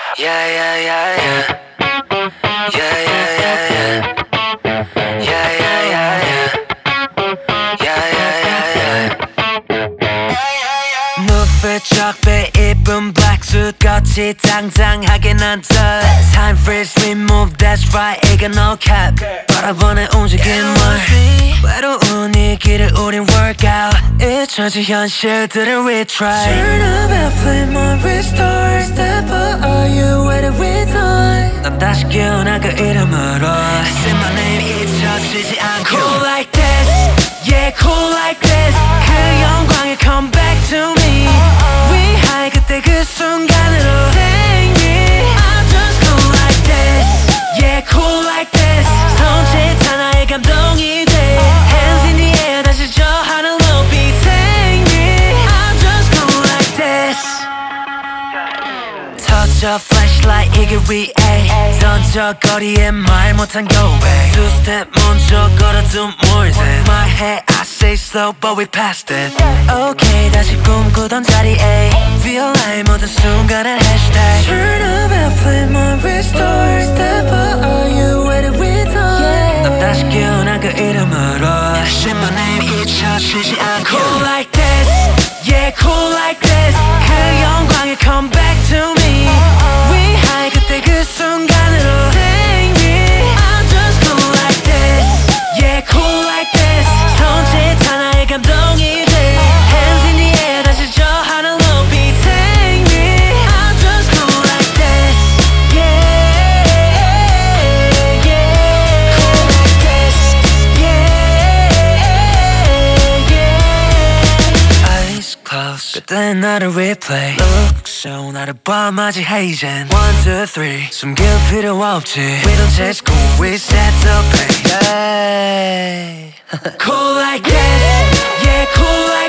Yeah, yeah, yeah, yeah. Yeah, yeah, yeah, yeah. Yeah, yeah, yeah, yeah. Yeah, yeah, yeah, yeah. 무릎을 적배 입은 black suit 겉이 당당하게 난듯 Time freeze we move that's right 이건 no cap 바라보는 움직임을 외로운 이 길을 우린 workout 잊혀진 현실들을 retry Turn up and flame on restore Step up are you ready with time 난 다시 깨어나 그 이름으로 Say my name 잊혀지지 않고 Cool like this Yeah cool like this 그 영광에 come back to me 위하여 그때 그 순간으로 Take me I'm just cool like this Yeah cool like this 손짓 하나에 감동이 돼 Hands in the air 다시 저 하늘 높이 Take me I'm just cool like this Touch a flashlight 이게 위에 던져 거리에 말 못한 고백 Two step 먼저 걸어둔 물색 My head I say slow but we passed it Okay 다시 꿈꾸던 자리에 Realize 모든 순간을 hashtag Turn up and flame on restore Step up are you ready with time 난 다시 깨어나 그 이름으로 Say my name 잊혀지지 않고 Cool like this Yeah cool like this 그 영광에 come back to me 위하여 그때 그 순간으로 Take me I'm just cool like this Yeah cool like this 손짓 하나에 감동이 돼 Hands in the air 다시 저 하늘 높이 Take me I'm just cool like this Yeah yeah Cool like this Yeah yeah Eyes closed 그때 나를 replay Look so 나를 봐 맞이해 이젠 1, 2, 3 숨길 필요 없지 We don't chase cool we set the pace yeah Cool like this Yeah cool like